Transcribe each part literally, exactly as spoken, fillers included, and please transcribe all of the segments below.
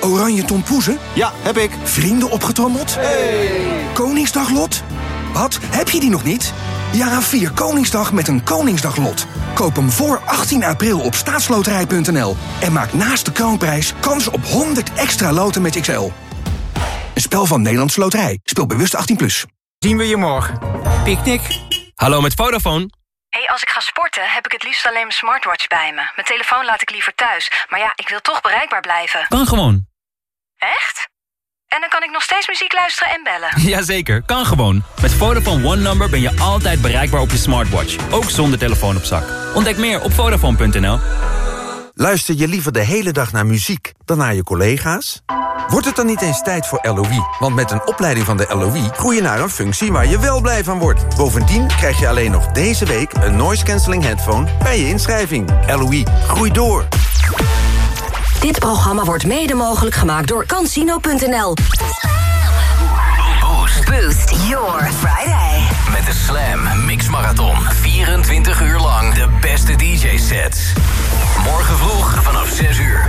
Oranje tompoezen? Ja, heb ik. Vrienden opgetrommeld? Hey. Koningsdaglot? Wat? Heb je die nog niet? Ja, vier Koningsdag met een Koningsdaglot. Koop hem voor achttien april op staatsloterij punt n l. En maak naast de kroonprijs kans op honderd extra loten met X L. Een spel van Nederlandse Loterij. Speel bewust achttien plus. Zien we je morgen. Picknick. Hallo met Vodafone. Hey, als ik ga sporten heb ik het liefst alleen mijn smartwatch bij me. Mijn telefoon laat ik liever thuis. Maar ja, ik wil toch bereikbaar blijven. Kan gewoon. Echt? En dan kan ik nog steeds muziek luisteren en bellen? Jazeker, kan gewoon. Met Vodafone One Number ben je altijd bereikbaar op je smartwatch. Ook zonder telefoon op zak. Ontdek meer op Vodafone punt n l. Luister je liever de hele dag naar muziek dan naar je collega's? Wordt het dan niet eens tijd voor L O I? Want met een opleiding van de L O I groei je naar een functie waar je wel blij van wordt. Bovendien krijg je alleen nog deze week een noise cancelling headphone bij je inschrijving. L O I, groei door. Dit programma wordt mede mogelijk gemaakt door Cansino punt n l. Boost. Boost your Friday. Met de Slam Mix Marathon. vierentwintig uur lang de beste D J-sets. Morgen vroeg vanaf zes uur.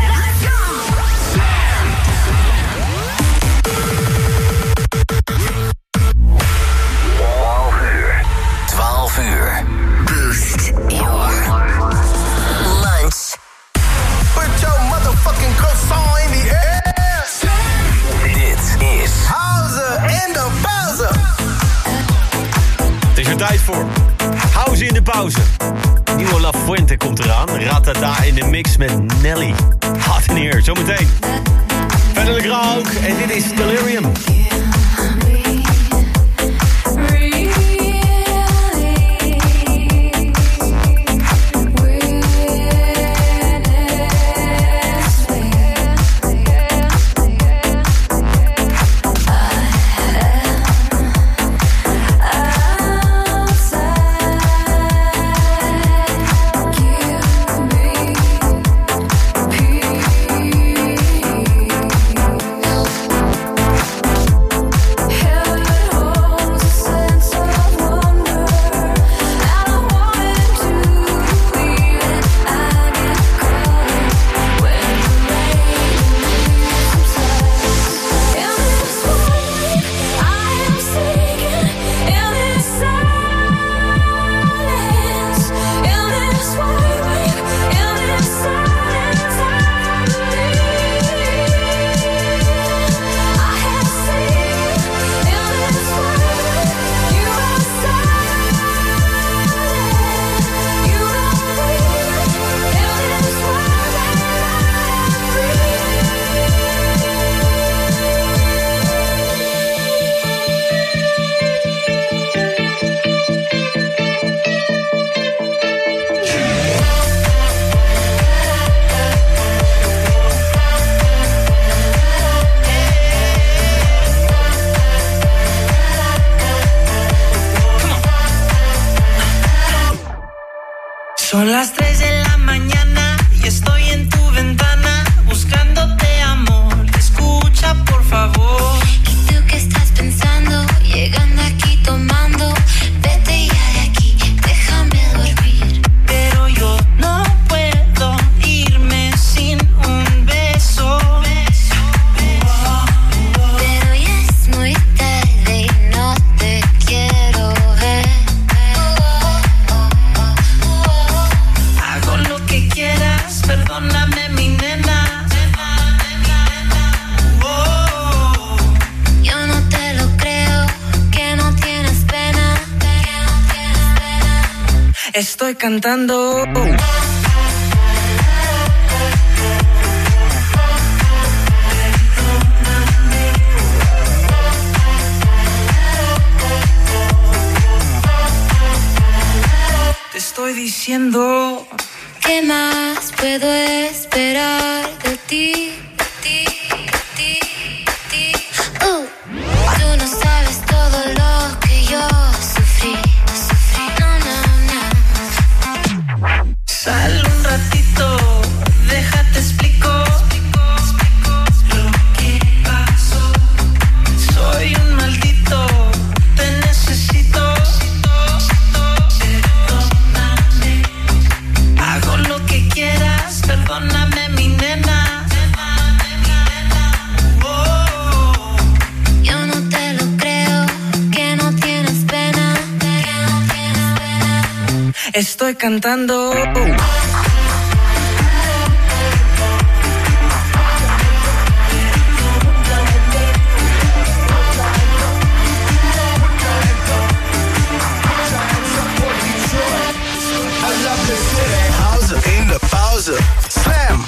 twaalf uur. Boost your lunch. Put your motherfucking croissant in the air. Dit is House in the pauze. Het is er tijd voor. House in de pauze. Nieuwe La Fuente komt eraan. Ratata in de mix met Nelly. Hot in here, zometeen. Verder de Grauk en dit is Delirium. Son las tres de la mañana y estoy en tu ventana buscándote amor. Escucha por favor. ¿Y tú qué estás pensando? Llegando aquí tomando. Vete ya de aquí, déjame dormir. Pero yo no puedo irme sin un beso. Pero ya es muy tarde y no te quiero ver. Hago lo que quieras, perdóname mi nena. Oh. Yo no te lo creo, que no tienes pena. Que no tienes pena. Estoy cantando. Te estoy diciendo. ¿Qué más puedo esperar de ti? De ti, de ti, de ti. Uh. Tú no sabes todo lo que yo sufrí, sufrí. No, no, no. Sal un ratito, déjate explico lo que pasó. Soy un maldito, te necesito. Perdóname. Hago lo que quieras, perdóname mi nena. estoy cantando. Pauze in de pauze. Slam.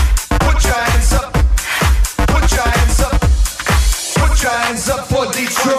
Detroit.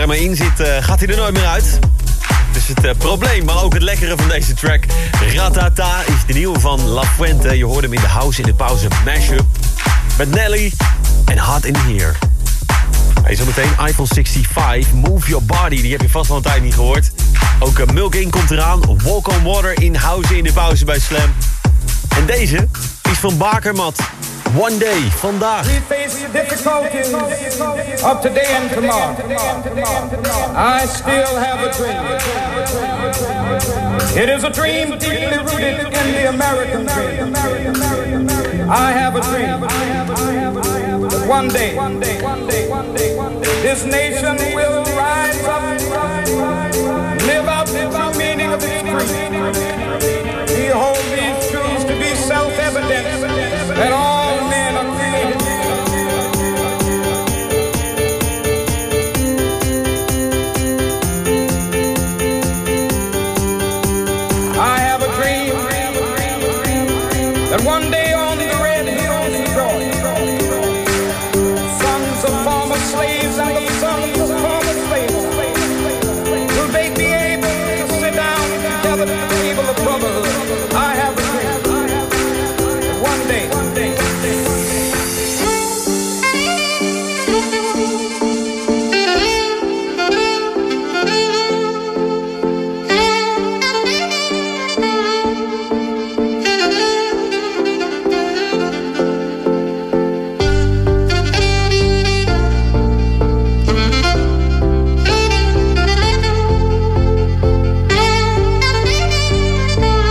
maar in zit, uh, gaat hij er nooit meer uit. Dus het uh, probleem, maar ook het lekkere van deze track. Ratata is de nieuwe van La Fuente. Je hoorde hem in de house in de pauze mashup. Met Nelly en Hot in Here. Hey, zometeen iPhone zesenzestig, Move Your Body. Die heb je vast wel een tijd niet gehoord. Ook uh, Milk In komt eraan. Walk on Water in house in de pauze bij Slam. En deze is van Bakermat. One Day, vandaag. We face the difficulties of today and tomorrow. I still have a dream. It is a dream deeply rooted in the American dream. I have a dream that one day this nation will rise up, live out the true meaning of its creed. We hold these truths to be self-evident that all men are created. I have a dream that one day on the red hills of Georgia, sons of former slaves and the sons of former slaves will they be able to sit down together at the table of brotherhood. I have a dream that one day, one day, one day. Thank you.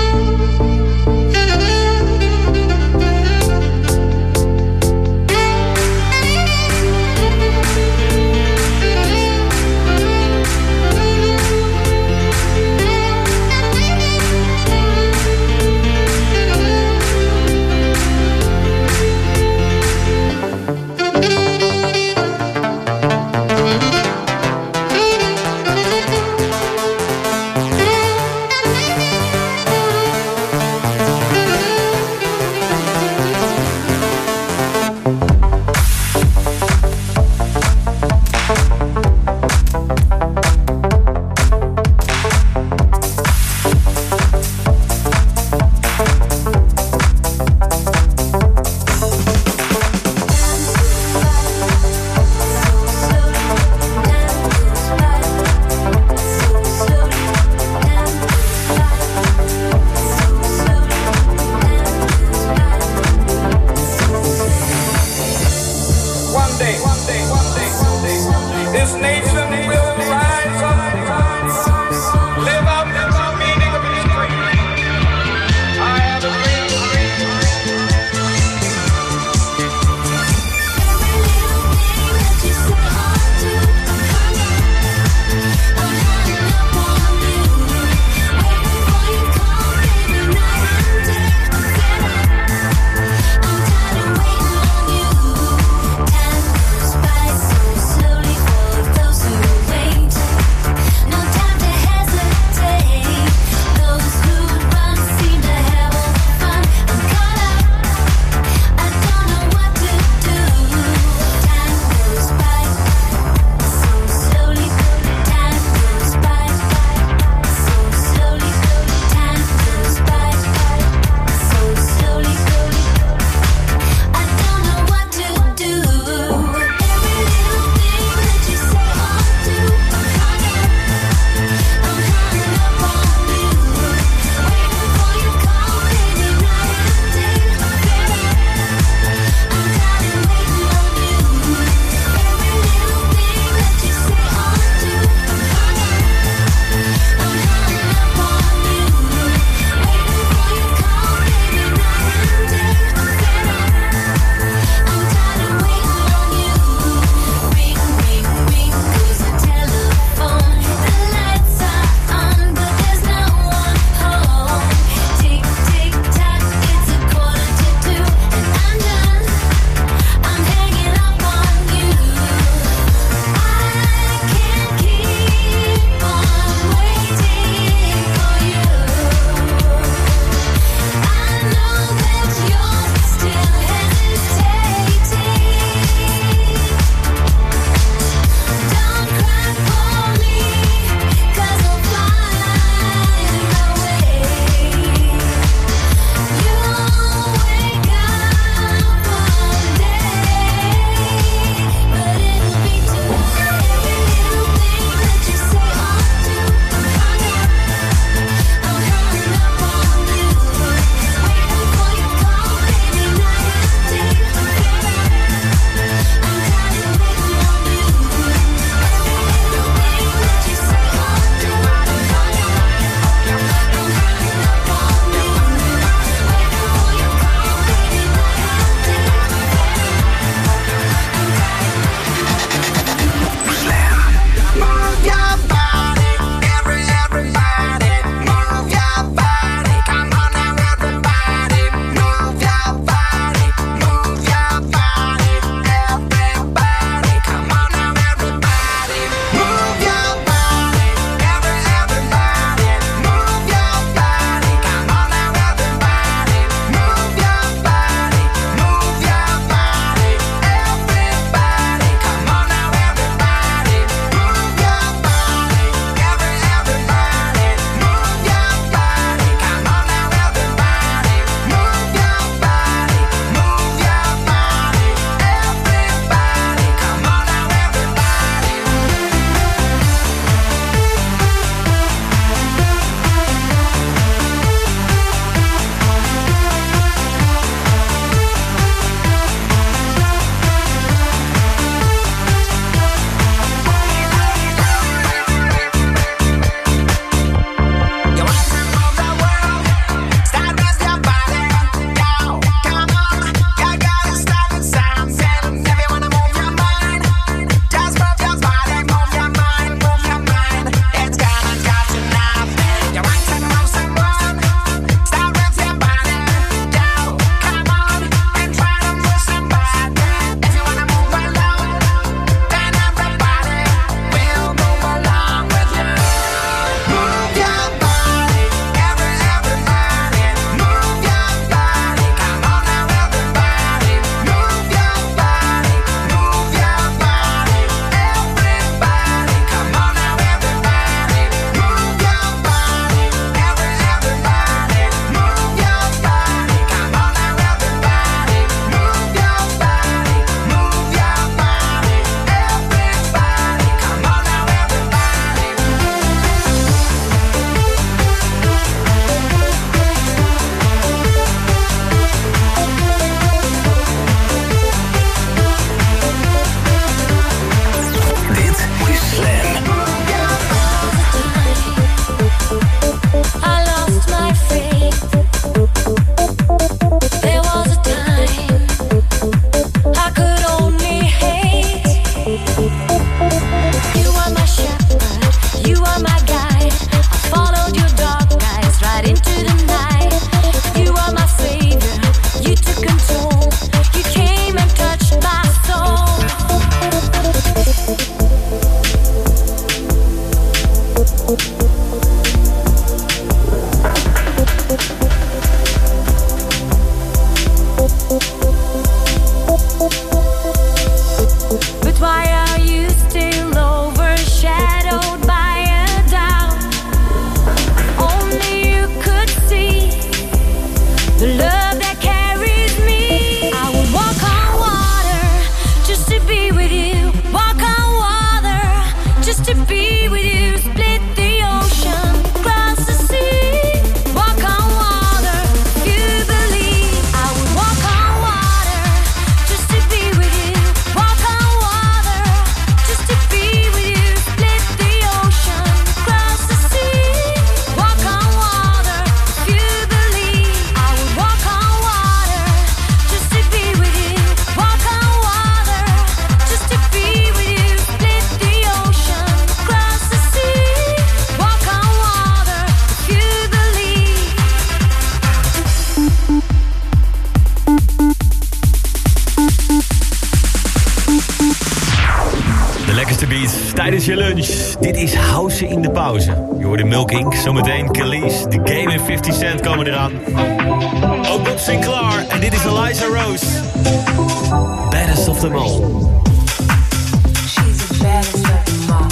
je lunch. Dit is House in de Pauze. Je hoort de Milk Inc, zometeen Khalees, The Game en fifty cent komen eraan. Ook Bob Sinclair en dit is Eliza Rose. Baddest of them all. She's the baddest of them all.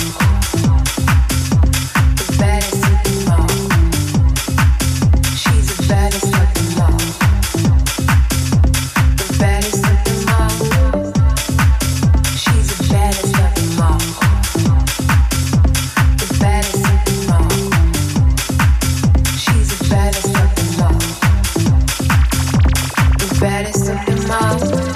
The baddest of them all. She's the baddest of them all. The baddest of them all. She's the baddest of them all. The baddest of them all. She's the baddest of them all. The baddest of them all.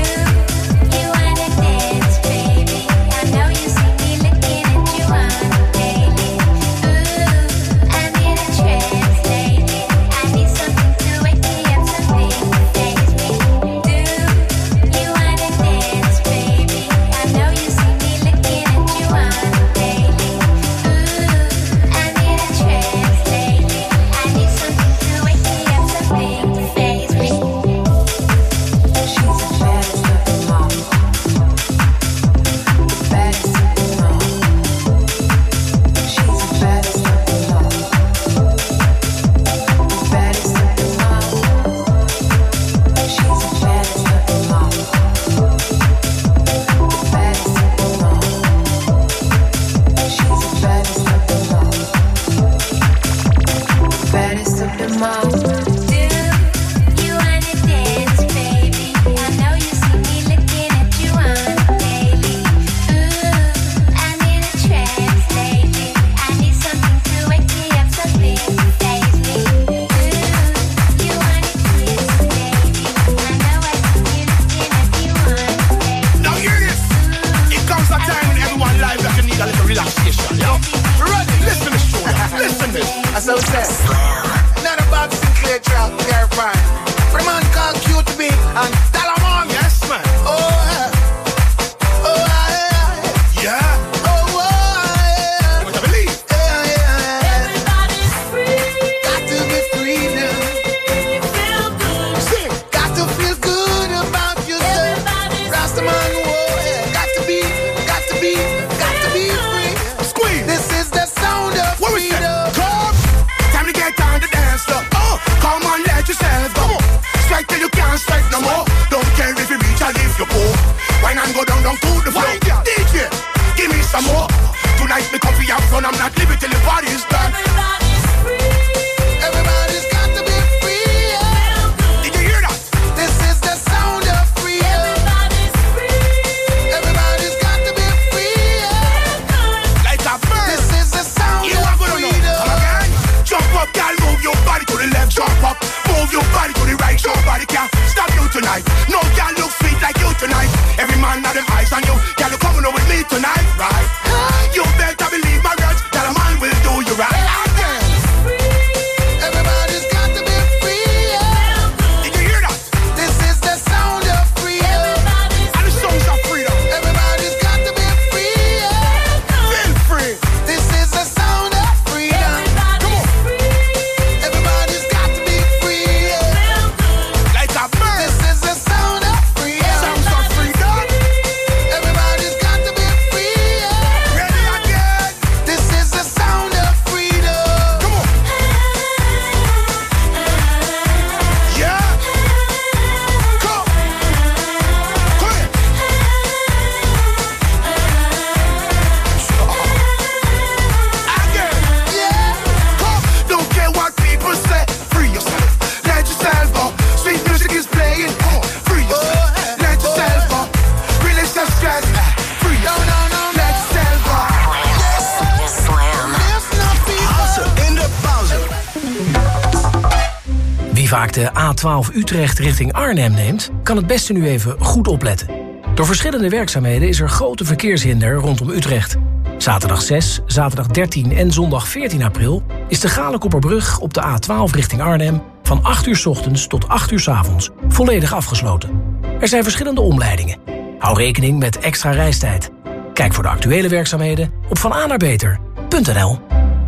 vaak de A twaalf Utrecht richting Arnhem neemt, kan het beste nu even goed opletten. Door verschillende werkzaamheden is er grote verkeershinder rondom Utrecht. Zaterdag zes, zaterdag dertien en zondag veertien april is de Galenkopperbrug op de A twaalf richting Arnhem van acht uur 's ochtends tot acht uur 's avonds volledig afgesloten. Er zijn verschillende omleidingen. Hou rekening met extra reistijd. Kijk voor de actuele werkzaamheden op vananaarbeter punt n l.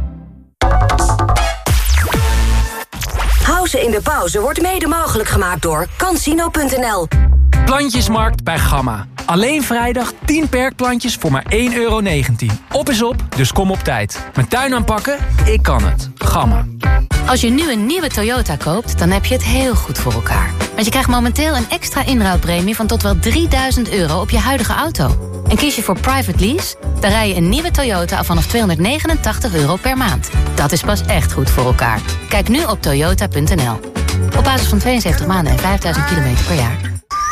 House in de pauze wordt mede mogelijk gemaakt door Cansino punt n l. Plantjesmarkt bij Gamma. Alleen vrijdag tien perkplantjes voor maar één euro negentien. Op is op, dus kom op tijd. Mijn tuin aanpakken? Ik kan het. Gamma. Als je nu een nieuwe Toyota koopt, dan heb je het heel goed voor elkaar. Want je krijgt momenteel een extra inruilpremie van tot wel drieduizend euro op je huidige auto. En kies je voor private lease, dan rij je een nieuwe Toyota af vanaf tweehonderdnegenentachtig euro per maand. Dat is pas echt goed voor elkaar. Kijk nu op toyota punt n l. Op basis van tweeënzeventig maanden en vijfduizend kilometer per jaar.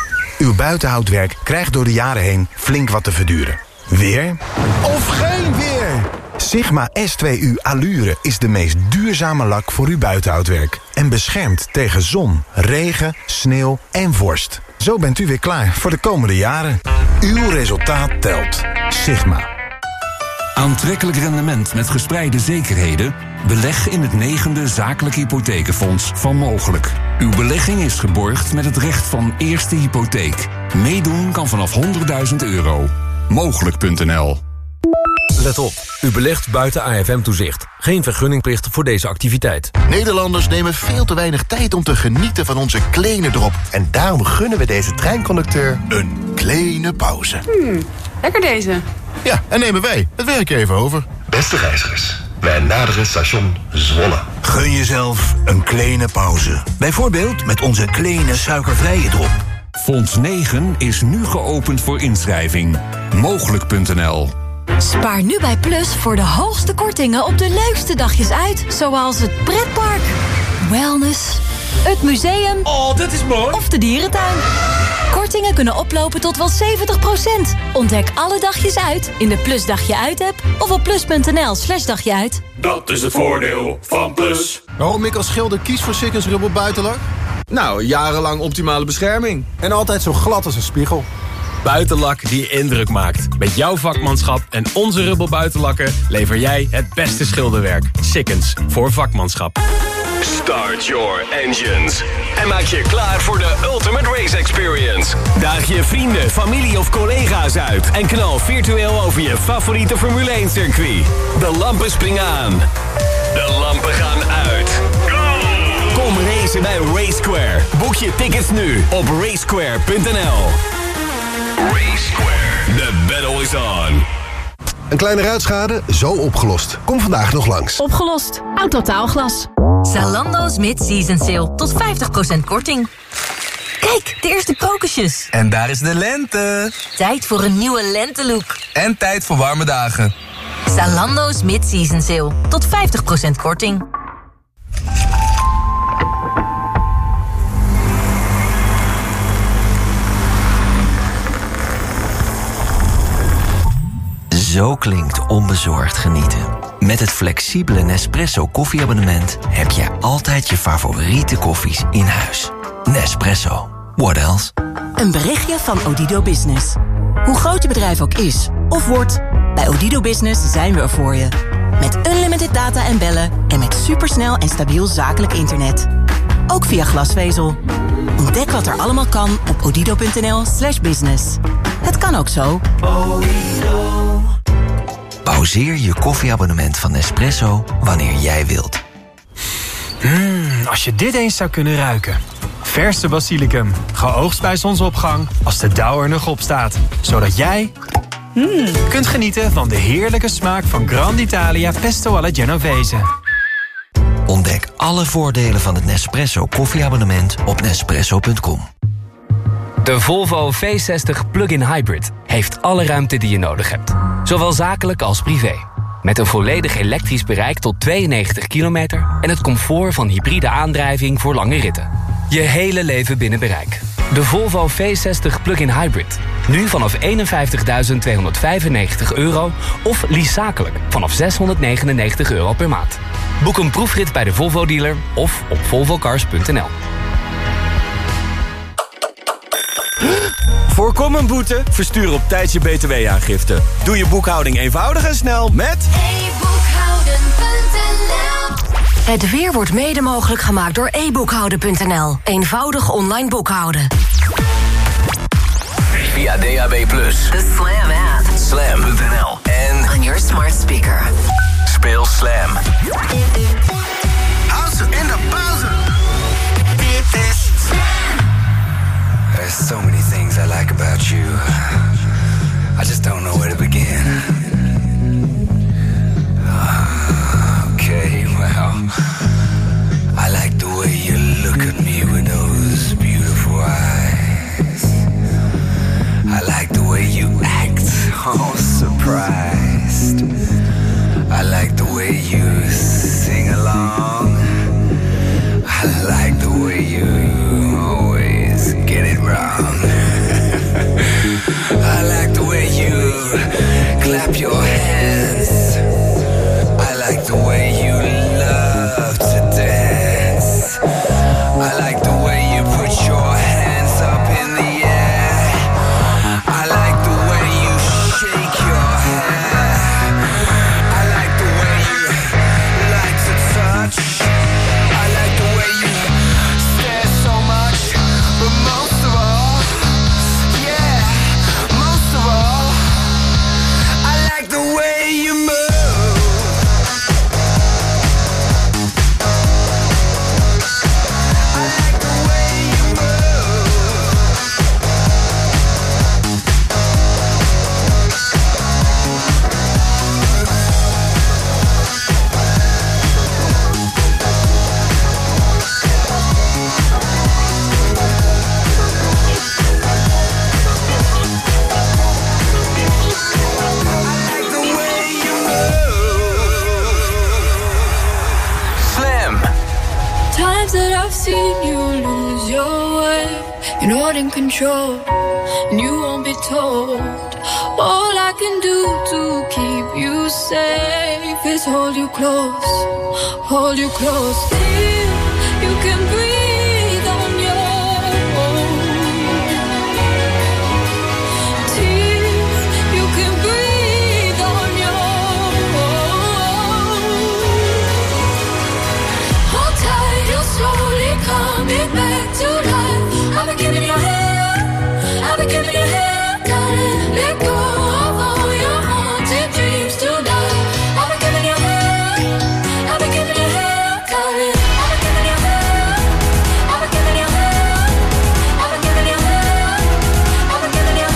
Uw buitenhoutwerk krijgt door de jaren heen flink wat te verduren. Weer of geen weer? Sigma S twee U Allure is de meest duurzame lak voor uw buitenhoutwerk. En beschermt tegen zon, regen, sneeuw en vorst. Zo bent u weer klaar voor de komende jaren. Uw resultaat telt. Sigma. Aantrekkelijk rendement met gespreide zekerheden? Beleg in het negende zakelijk hypothekenfonds van Mogelijk. Uw belegging is geborgd met het recht van eerste hypotheek. Meedoen kan vanaf honderdduizend euro. Mogelijk punt n l. Let op, u belegt buiten A F M-toezicht. Geen vergunningplicht voor deze activiteit. Nederlanders nemen veel te weinig tijd om te genieten van onze kleine drop. En daarom gunnen we deze treinconducteur een kleine pauze. Hmm, lekker deze. Ja, en nemen wij het werk even over. Beste reizigers, wij naderen station Zwolle. Gun jezelf een kleine pauze. Bijvoorbeeld met onze kleine suikervrije drop. Fonds negen is nu geopend voor inschrijving. Mogelijk punt n l. Spaar nu bij Plus voor de hoogste kortingen op de leukste dagjes uit. Zoals het pretpark, wellness, het museum... Oh, dat is mooi! ...of de dierentuin. Kortingen kunnen oplopen tot wel zeventig procent. Ontdek alle dagjes uit in de Plus Dagje Uit-app... of op plus punt n l slash dagje uit. Dat is het voordeel van Plus. Waarom ik als schilder kies voor Sikkens Rubber Buitenlak? Nou, jarenlang optimale bescherming. En altijd zo glad als een spiegel. Buitenlak die indruk maakt. Met jouw vakmanschap en onze Rubber Buitenlakken lever jij het beste schilderwerk. Sikkens, voor vakmanschap. Start your engines. En maak je klaar voor de Ultimate Race Experience. Daag je vrienden, familie of collega's uit. En knal virtueel over je favoriete Formule één circuit. De lampen springen aan. De lampen gaan uit. Kom racen bij RaceSquare. Boek je tickets nu op racesquare punt n l. RaceSquare. The battle is on. Een kleine ruitschade, zo opgelost. Kom vandaag nog langs. Opgelost. Autotaalglas. Zalando's mid-season sale. Tot vijftig procent korting. Kijk, de eerste krokusjes. En daar is de lente. Tijd voor een nieuwe lentelook. En tijd voor warme dagen. Zalando's mid-season sale. Tot vijftig procent korting. Zo klinkt onbezorgd genieten. Met het flexibele Nespresso koffieabonnement heb je altijd je favoriete koffies in huis. Nespresso. What else? Een berichtje van Odido Business. Hoe groot je bedrijf ook is of wordt, bij Odido Business zijn we er voor je. Met unlimited data en bellen en met supersnel en stabiel zakelijk internet. Ook via glasvezel. Ontdek wat er allemaal kan op odido punt n l slash business. Het kan ook zo. Pauzeer je koffieabonnement van Nespresso wanneer jij wilt. Mm, als je dit eens zou kunnen ruiken. Verse basilicum, geoogst bij zonsopgang als de dauw er nog op staat. Zodat jij mm, kunt genieten van de heerlijke smaak van Grand Italia Pesto alla Genovese. Ontdek alle voordelen van het Nespresso koffieabonnement op nespresso punt com. De Volvo V zestig Plug-in Hybrid heeft alle ruimte die je nodig hebt. Zowel zakelijk als privé. Met een volledig elektrisch bereik tot tweeënnegentig kilometer... en het comfort van hybride aandrijving voor lange ritten. Je hele leven binnen bereik. De Volvo V zestig Plug-in Hybrid. Nu vanaf eenenvijftigduizend tweehonderdvijfennegentig euro... of lease zakelijk vanaf zeshonderdnegenennegentig euro per maand. Boek een proefrit bij de Volvo-dealer of op volvo cars punt n l. Voorkom een boete? Verstuur op tijd je B T W-aangifte. Doe je boekhouding eenvoudig en snel met... e boekhouden punt n l. Het weer wordt mede mogelijk gemaakt door e boekhouden punt n l. Eenvoudig online boekhouden. Via D A B plus, The Slam app. slam punt n l en On your smart speaker. speel Slam. House in de pauze. There's so many things I like about you. But I've seen you lose your way. You're not in control, and you won't be told. All I can do to keep you safe is hold you close, hold you close. Till you can breathe on your own. Till you can breathe on your own. Hold tight, you're slowly coming back to life. I've been giving you hell, I've been giving you hell. Gotta let go of all your haunted dreams tonight. I've been giving you hell, I've been giving you hell. Gotta, I've been giving you hell, I've been giving you hell, I've been giving you hell, I've been giving you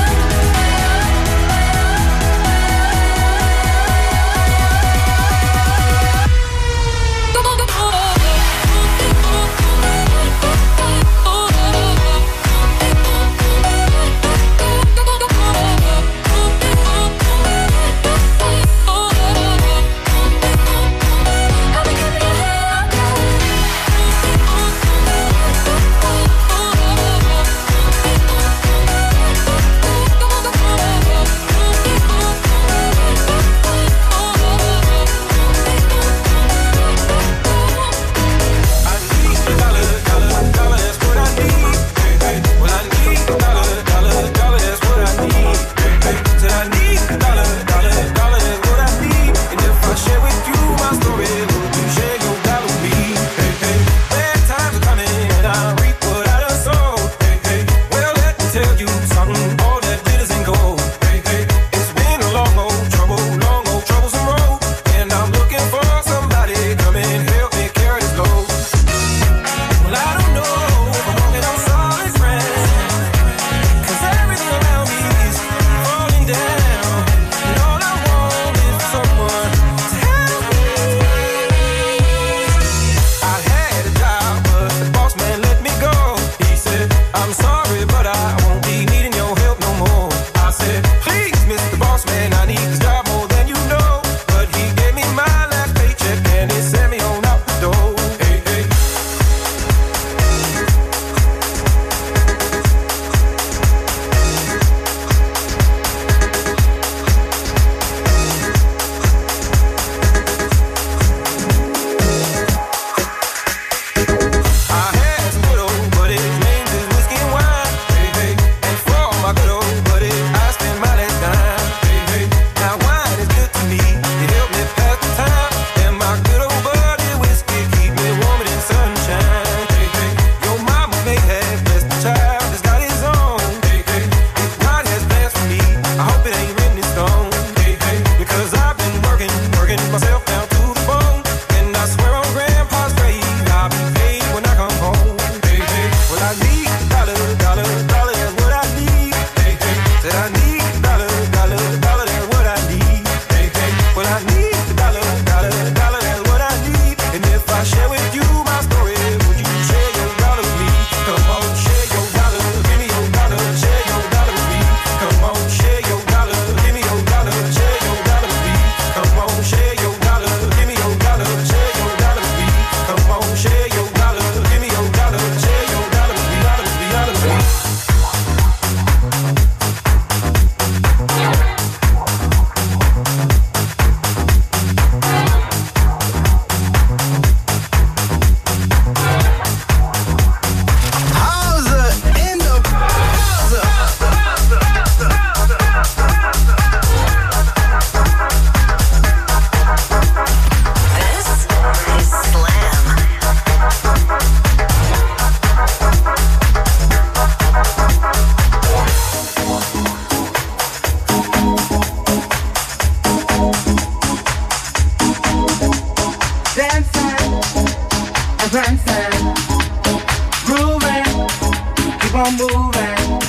on moving,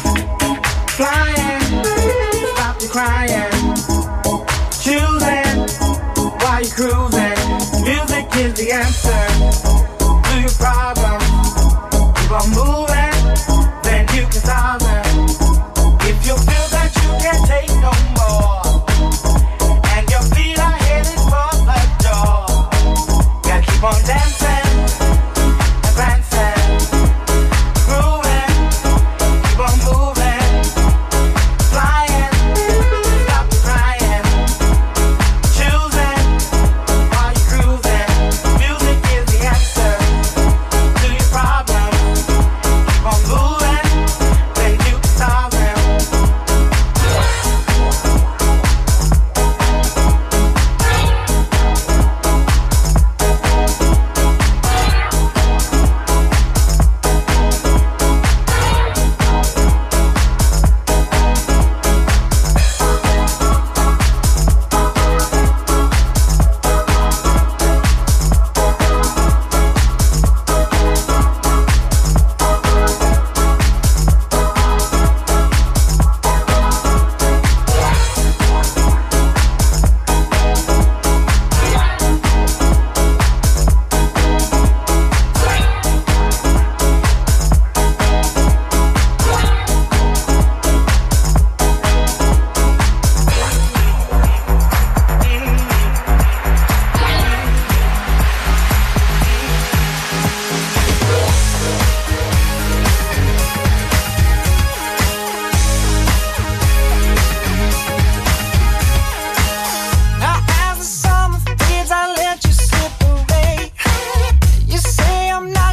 flying, stop the crying, choosing while you're cruising. Music is the answer to your problem. Keep on moving, then you can solve them. If you feel that you can't take no more, and your feet are headed for the door, gotta keep on dancing and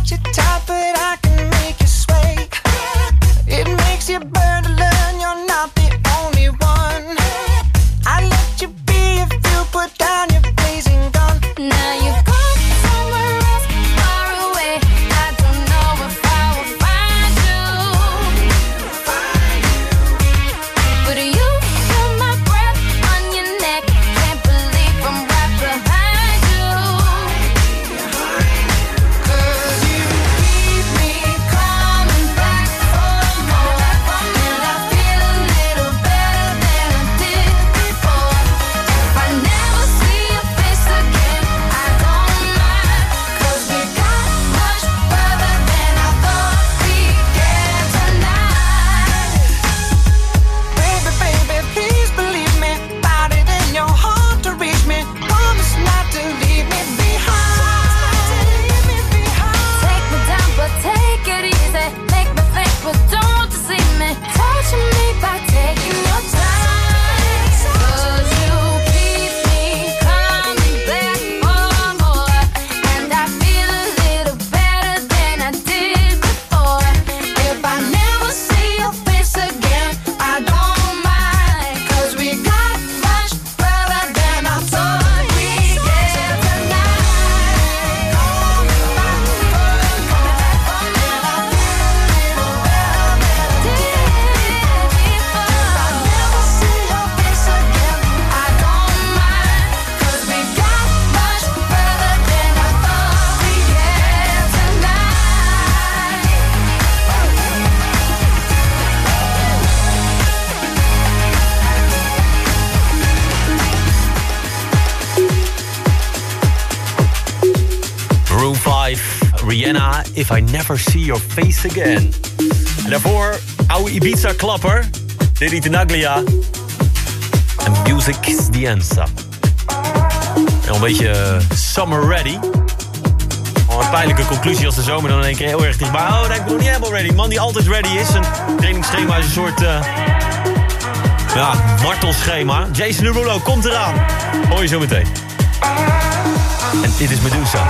not your type, but I can make you sway. It makes you burn to learn you're not the only one. I let you be if you put down your blazing gun. Now you've gone somewhere else, far away. I don't know if I will find you. But you feel my breath on your neck. Can't believe I'm right behind you. Cause you keep me coming back for more. And I feel a little better than I did before. If I never see your face again, I don't mind. Cause we got much further than I thought we'd get tonight. Baby, baby, please believe me. Find it in your heart to reach me. Promise not to leave me behind. Take me down, but take it easy. Make me think, but don't deceive me. Touching me by taking your time. Cause you keep me coming back for more. And I feel a little better than I did before. If I never see your face again, I don't mind. Cause we got much further than I thought we'd get tonight. Room vijf, Rihanna, If I Never See Your Face Again. En daarvoor, oude Ibiza-klapper, Lady Tenaglia. En Music's the Answer. En een beetje uh, Summer Ready. Al een pijnlijke conclusie als de zomer dan in één keer heel erg dichtbij. Oh, nee, ik ben nog niet helemaal ready. Man die altijd ready is. Een trainingsschema is een soort... Uh, ja, martelschema. Jason Derulo komt eraan. Hoor je zo meteen. En dit is Medusa.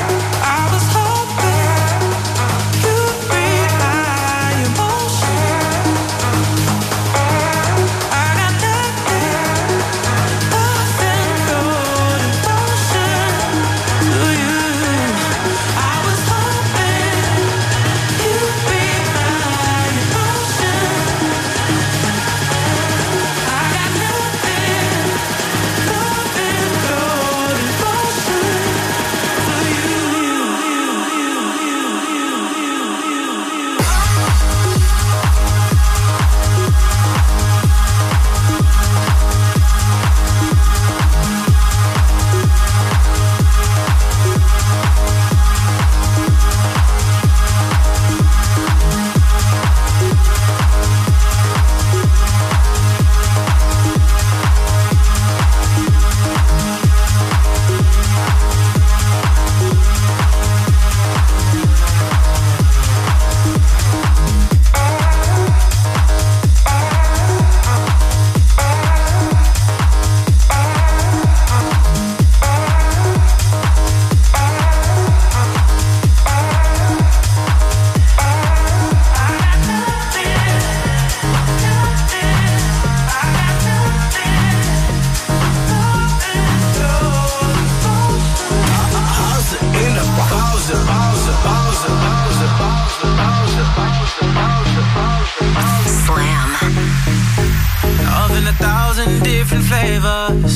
flavors.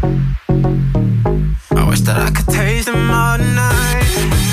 I wish that I could taste them all night.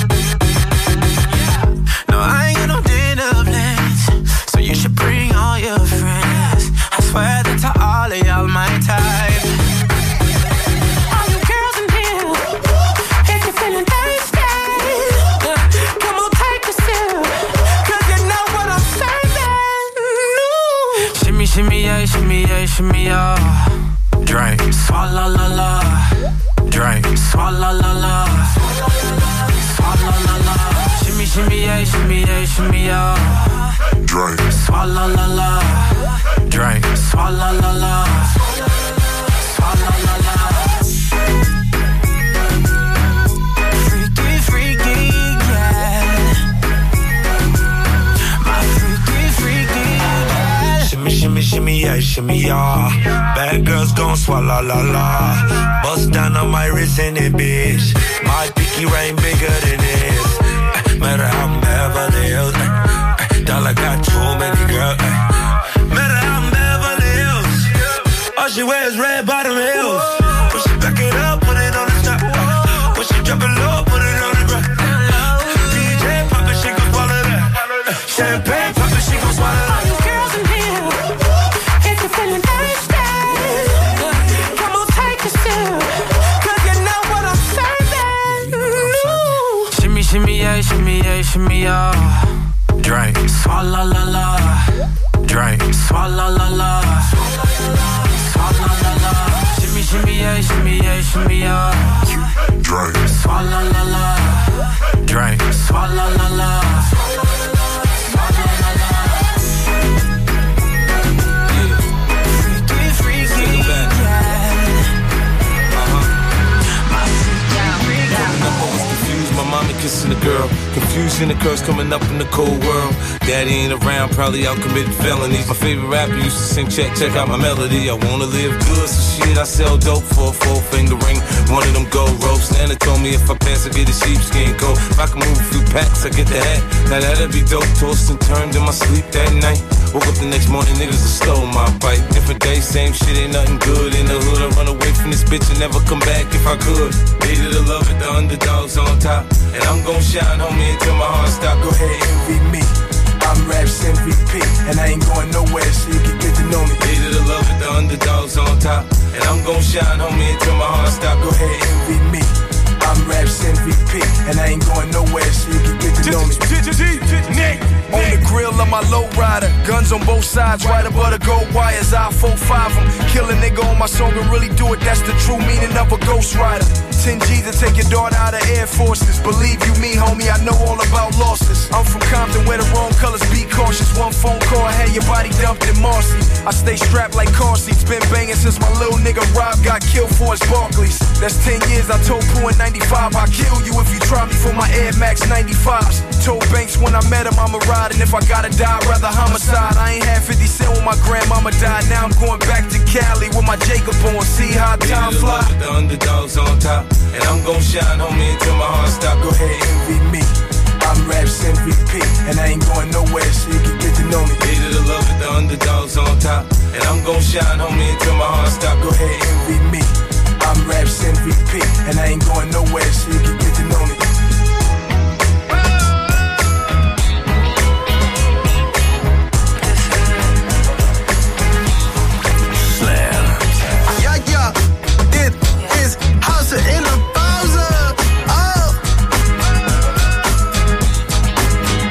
No, I ain't got no dinner plans, so you should bring all your friends. I swear that to all of y'all my type. All you girls in here, if you're feeling thirsty, come on, take a sip, 'cause you know what I'm serving. Ooh. Shimmy, shimmy, yeah, shimmy, yeah, shimmy, yeah. Drink, swalla la la. Drink, swalla la la. Swalla la la. Shimmy, shimmy, yeah, shimmy, yeah, shimmy, yeah. Drink, swalla la la. Drink, swalla la la. Swalla la la. Freaky, freaky, yeah. yeah, shimmy, yeah. Bad girls gon' swallow, la, la. Bust down on my wrist in it, bitch. My pinky ring bigger than this. Uh, matter how I'm Beverly Hills. Uh, dollar got too many girls. Uh, matter how I'm Beverly Hills. All she wears red bottom heels. When she back it up, put it on the top. Uh, when she drop it low, put it on the ground. D J pop it, she gon' swallow that. Uh, champagne pop it, she gon' swallow that. All you girls in here, if you're feeling thirsty, come on, take a sip, 'cause you know what I'm serving. Ooh. Shimmy, shimmy, yeah, shimmy, yeah, shimmy, yeah. Drink, swalla la la. Drink, swalla la la. Swalla la la. Shimmy, shimmy, yeah, shimmy, yeah, shimmy, yeah. Drink, swalla la la. Drink, swalla la la. Mommy kissing the girl, confusion occurs coming up in the cold world. Daddy ain't around, probably out committed felonies. My favorite rapper used to sing, check, check out my melody. I wanna live good, so shit, I sell dope for a four finger ring. One of them gold ropes. Nana told me if I pass, I get a sheepskin coat. If I can move a few packs, I get the hat. Now that'd be dope, tossed and turned in my sleep that night. Woke up the next morning, niggas have stole my bike. Different day, same shit, ain't nothing good in the hood. I run away from this bitch and never come back if I could. Hated to love it, the underdogs on top. And I'm gon' shine, homie, until my heart stop. Go ahead, envy me. I'm Raps M V P, and I ain't going nowhere, so you can get to know me. Hated to love it, the underdogs on top. And I'm gon' shine, homie, until my heart stop. Go ahead, envy me. I'm Raps M V P, and I ain't going nowhere, so you can get to know me. On the grill of my low rider, guns on both sides, right above the gold wires. I four five them, kill a nigga on my song and really do it. That's the true meaning of a ghost rider. ten G's to take your daughter out of Air Forces. Believe you me, homie, I know all about losses. I'm from Compton where the wrong colors be cautious. One phone call, I had your body dumped in Marcy. I stay strapped like car seats, been banging since my little nigga Rob got killed for his Barclays. That's ten years, I told Pooh in ninety-five, I'll kill you if you try me for my Air Max ninety-fives. Told Banks when I met him I'ma ride, and if I gotta die, I'd rather homicide. I ain't had fifty cent when my grandmama died. Now I'm going back to Cali with my Jacob on. See how time fly. The underdogs on top. And I'm gon' shine, homie, until my heart stop. Go ahead, envy me. I'm Raps M V P, and I ain't going nowhere, so you can get to know me. Hated to love it, the underdogs on top. And I'm gon' shine, homie, until my heart stop. Go ahead, envy me. I'm Raps M V P, and I ain't going nowhere, so you can get to know me. In the Bowser, oh.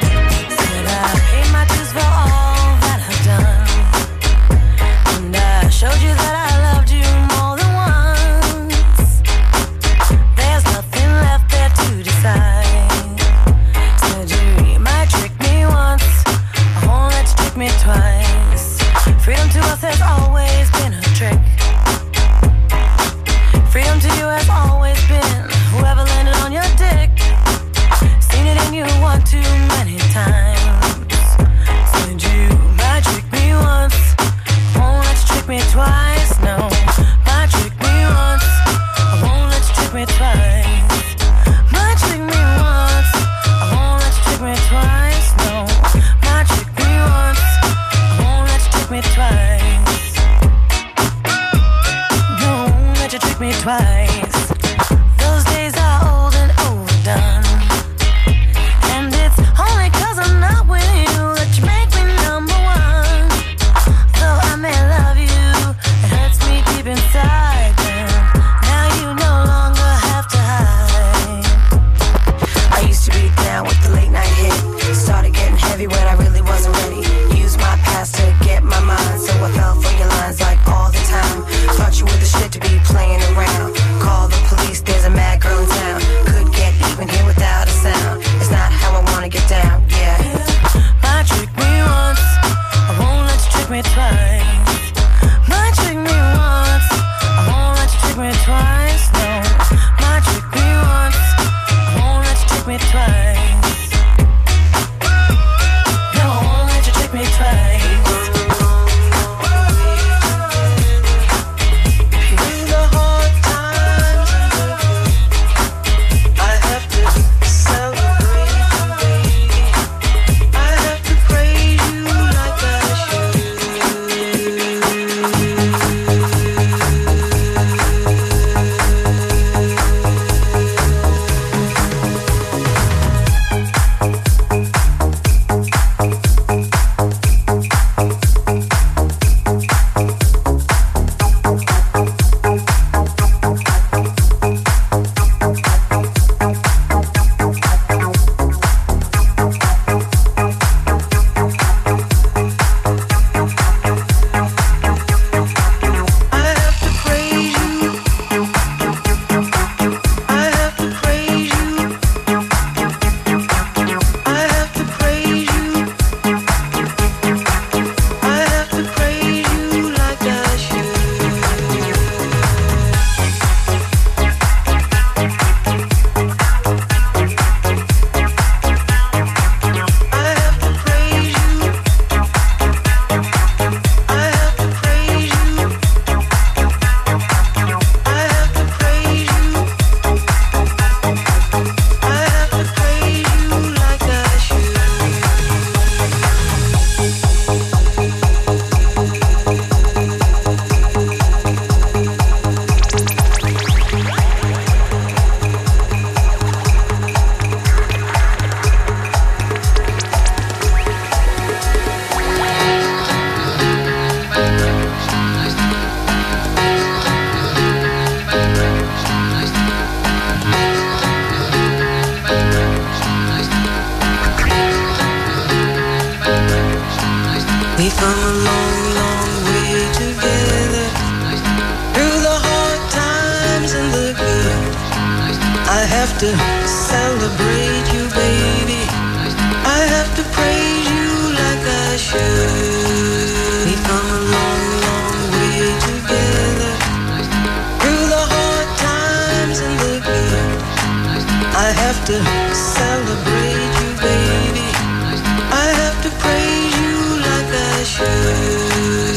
come a long, long way together. Through the hard times and the good, I have to celebrate you, baby. I have to praise you like I should. We come a long, long way together. Through the hard times and the good, I have to celebrate you, baby. I have to praise you like I should.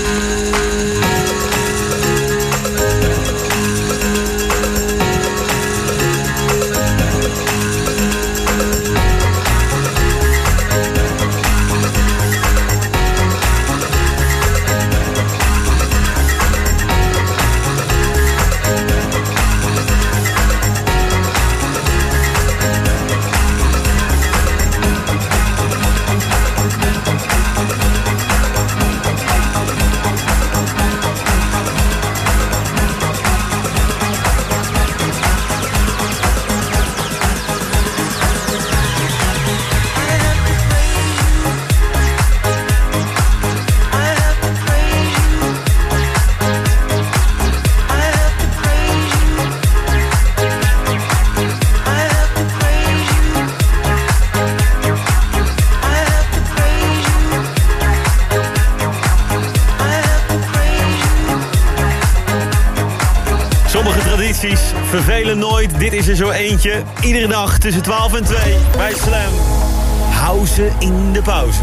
Vervelen nooit, dit is er zo eentje. Iedere dag tussen twaalf en twee bij Slam. Houden in de pauze.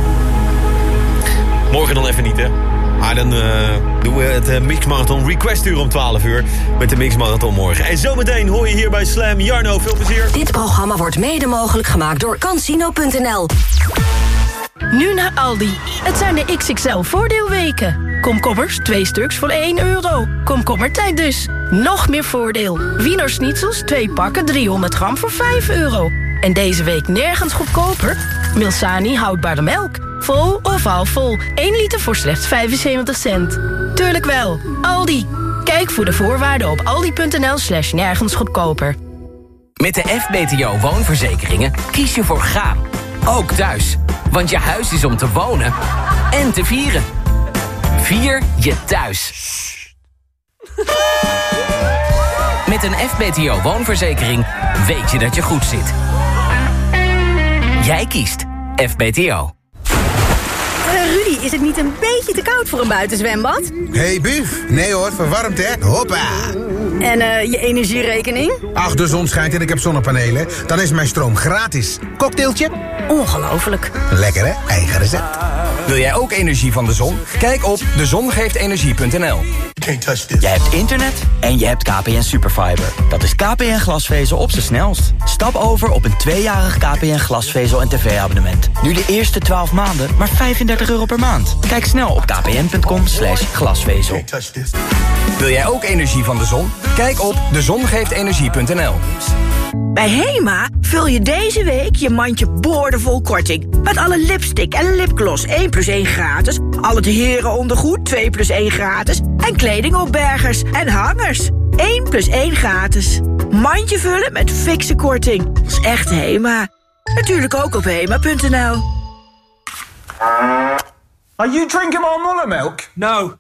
Morgen dan even niet, hè. Maar dan uh, doen we het uh, Mix Marathon Request uur om twaalf uur. Met de Mix Marathon morgen. En zometeen hoor je hier bij Slam. Jarno, veel plezier. Dit programma wordt mede mogelijk gemaakt door Cansino punt n l. Nu naar Aldi. Het zijn de X X L voordeelweken. Komkommers, twee stuks voor één euro. Komkommertijd dus. Nog meer voordeel. Wiener Schnitzels, twee pakken, driehonderd gram voor vijf euro. En deze week nergens goedkoper. Milsani houdbare melk. Vol of halfvol. één liter voor slechts vijfenzeventig cent. Tuurlijk wel. Aldi. Kijk voor de voorwaarden op aldi.nl slash nergens goedkoper. Met de F B T O woonverzekeringen kies je voor gaan. Ook thuis. Want je huis is om te wonen en te vieren. Vier je thuis. Met een F B T O woonverzekering weet je dat je goed zit. Jij kiest F B T O. Uh, Rudy, is het niet een beetje te koud voor een buitenzwembad? Hey, Bief. Nee hoor, verwarmd hè. Hoppa. En uh, je energierekening? Ach, de zon schijnt en ik heb zonnepanelen. Dan is mijn stroom gratis. Cocktailtje? Ongelooflijk. Lekker hè? Eigen recept. Wil jij ook energie van de zon? Kijk op de zon geeft energie punt n l. Jij hebt internet en je hebt K P N Superfiber. Dat is K P N glasvezel op z'n snelst. Stap over op een tweejarig K P N glasvezel en tv-abonnement. Nu de eerste twaalf maanden maar vijfendertig euro per maand. Kijk snel op kpn.com slash glasvezel. Wil jij ook energie van de zon? Kijk op de zon geeft energie punt n l. Bij Hema vul je deze week je mandje boordevol korting. Met alle lipstick en lipgloss één plus één gratis. Al het herenondergoed twee plus één gratis. En kledingopbergers en hangers één plus één gratis. Mandje vullen met fikse korting. Dat is echt Hema. Natuurlijk ook op hema punt n l. Are you drinking more Muller milk? No.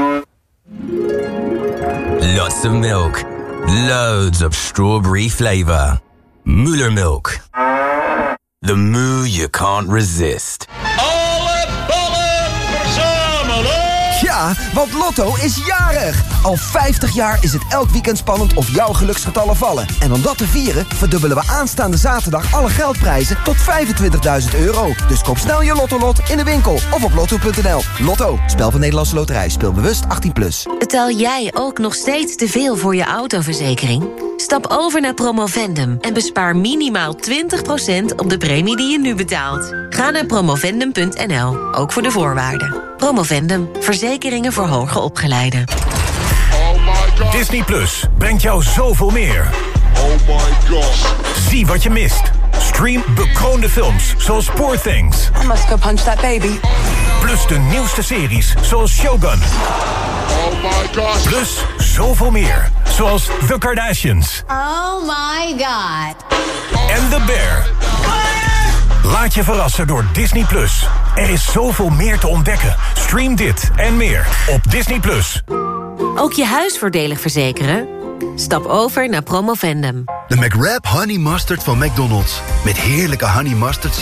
Lots of milk. Loads of strawberry flavor. Muller milk. The moo you can't resist. Alle ballen verzamelen! Ja, want Lotto is jarig! Al vijftig jaar is het elk weekend spannend of jouw geluksgetallen vallen. En om dat te vieren verdubbelen we aanstaande zaterdag alle geldprijzen tot vijfentwintigduizend euro. Dus koop snel je Lotto-lot in de winkel of op lotto punt n l. Lotto, spel van Nederlandse Loterij. Speel bewust achttien plus. Betaal jij ook nog steeds te veel voor je autoverzekering? Stap over naar Promovendum en bespaar minimaal twintig procent op de premie die je nu betaalt. Ga naar promovendum punt n l, ook voor de voorwaarden. Promovendum, verzekeringen voor hoger opgeleiden. Disney Plus brengt jou zoveel meer. Oh my god. Zie wat je mist. Stream bekroonde films zoals Poor Things. I must go punch that baby. Plus de nieuwste series zoals Shogun. Oh my god. Plus zoveel meer zoals The Kardashians. Oh my god. En The Bear. Laat je verrassen door Disney Plus. Er is zoveel meer te ontdekken. Stream dit en meer op Disney Plus. Ook je huis voordelig verzekeren? Stap over naar Promovendum. De McWrap Honey Mustard van McDonald's. Met heerlijke honey mustard